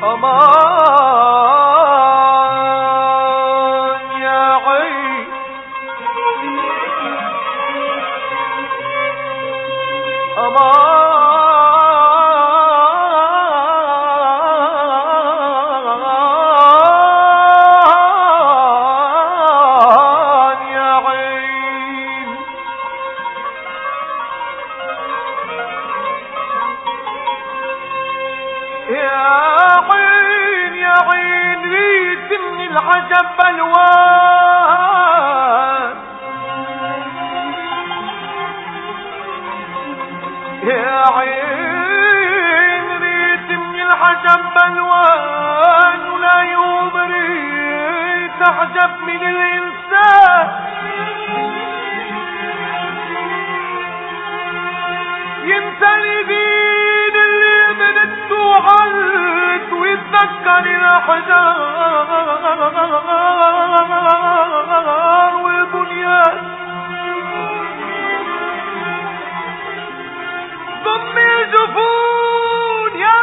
امان يا عين امان العجب بلوان يا عين ريت من العجب بلوان ولا يوم ريت اعجب من الانسان يمتلي دين اللي منته وعلت ويتذكر الأحجار والبنيان ضم الجفون يا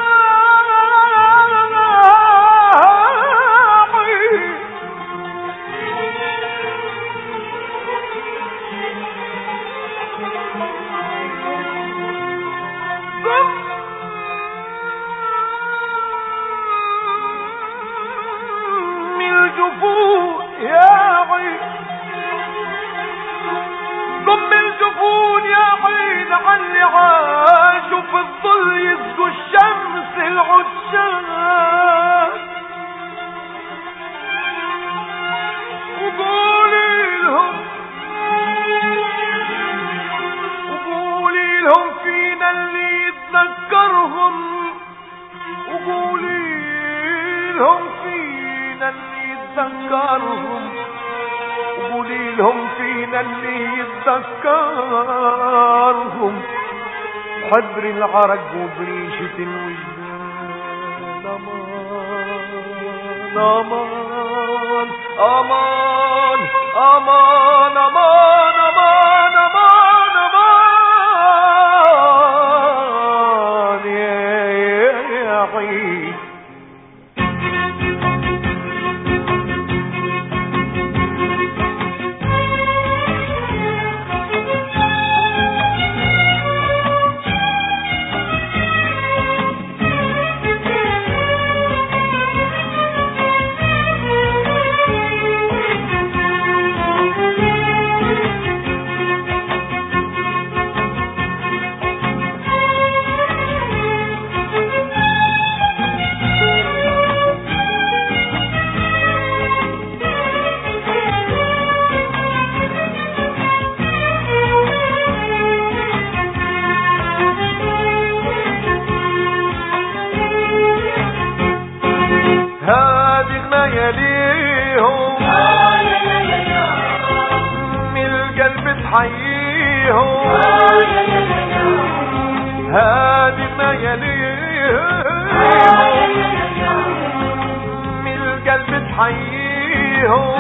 ضم الجفون يا عين علي عاشوا في الظل يسقوا الشمس العشاق وقولي لهم فينا اللي يتذكرهم وقولي لهم فينا اللي يتذكرهم وقولي لهم فينا اللي يتذكرهم حبر العرق وبريشة الوجدان امان امان امان امان امان امان امان امان يا عين حييهم هادي ما يليهم من القلب تحييهم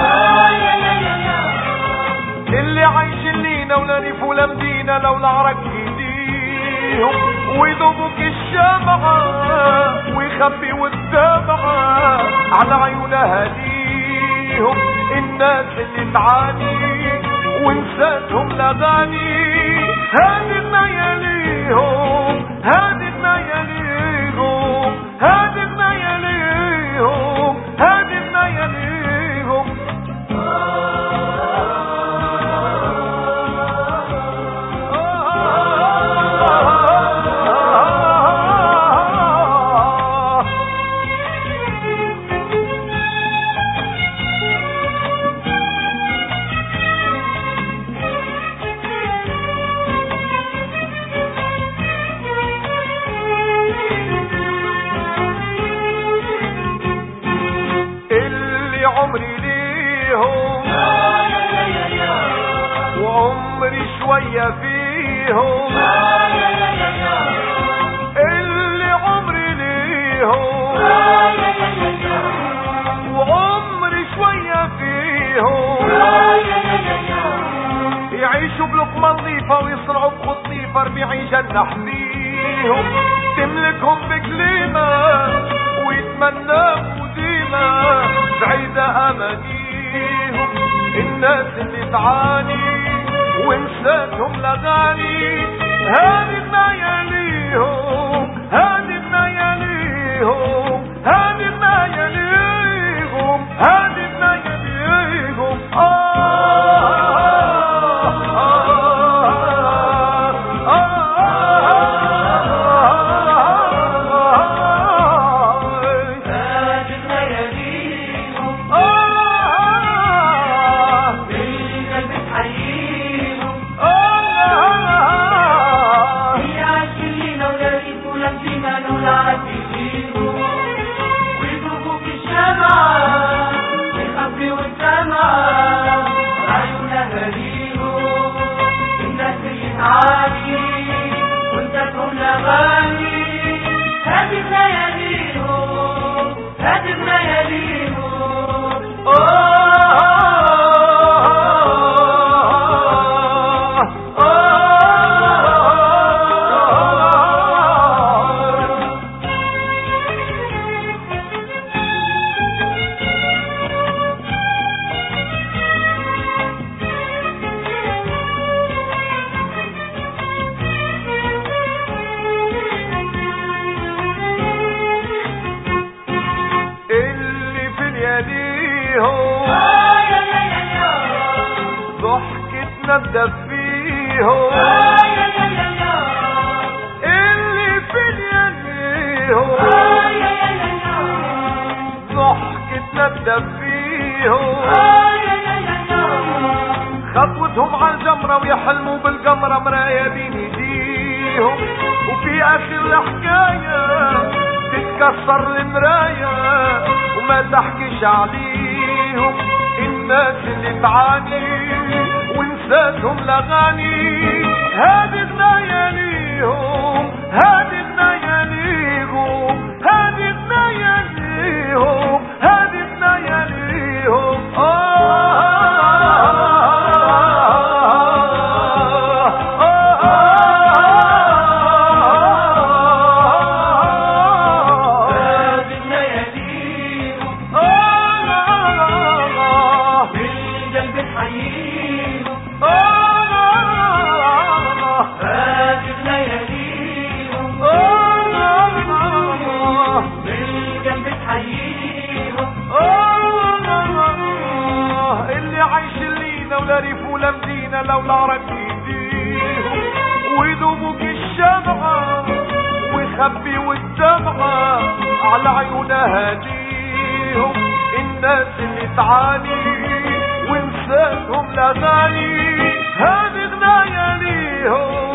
اللي عايشين لينا ولا ريف ولا مدينة لو العرق يديهم ويذوبك الشمعة ويخبي والدمعة على عيونها هديهم الناس اللي تعاني ونساتهم الاغاني هادي ما يليهم هادي ما يليهم هادي ما يليهم هادي ما يليهم عمري ليهم وعمري شوية فيهم اللي عمري ليهم وعمري شوية فيهم يعيشوا بلقمة نظيفة ويصنعوا بخط نظيفة 40 جنة حبيهم تملكهم بكلمة امانيهم، الناس اللي تعاني ونساتهم الاغاني، هذه ما يليهم، هذه ما يليهم، هذه ما يليهم، هذه ما يليهم. ضحكتنا تدفيهم، اللي في اليديهم ضحكتنا تدفيهم، خطوتهم على الجمرة ويحلموا بالقمرة مرايا بين ايديهم، وفي اخر الحكاية تتكسر المراية وما تحكيش عليهم، الناس اللي تعاني ونساتهم الاغاني، هذه ما يليهم، هذه ما يليهم، هذه ما يليهم، هذه ما يليهم. اللي عايش لينا ولا ريف ولا مدينة لولا ركيديهم، ويذوبوك الشمعة ويخبي والدمعة على عيونها هديهم، الناس اللي تعاني ونساتهم الاغاني، هذه ما يليهم.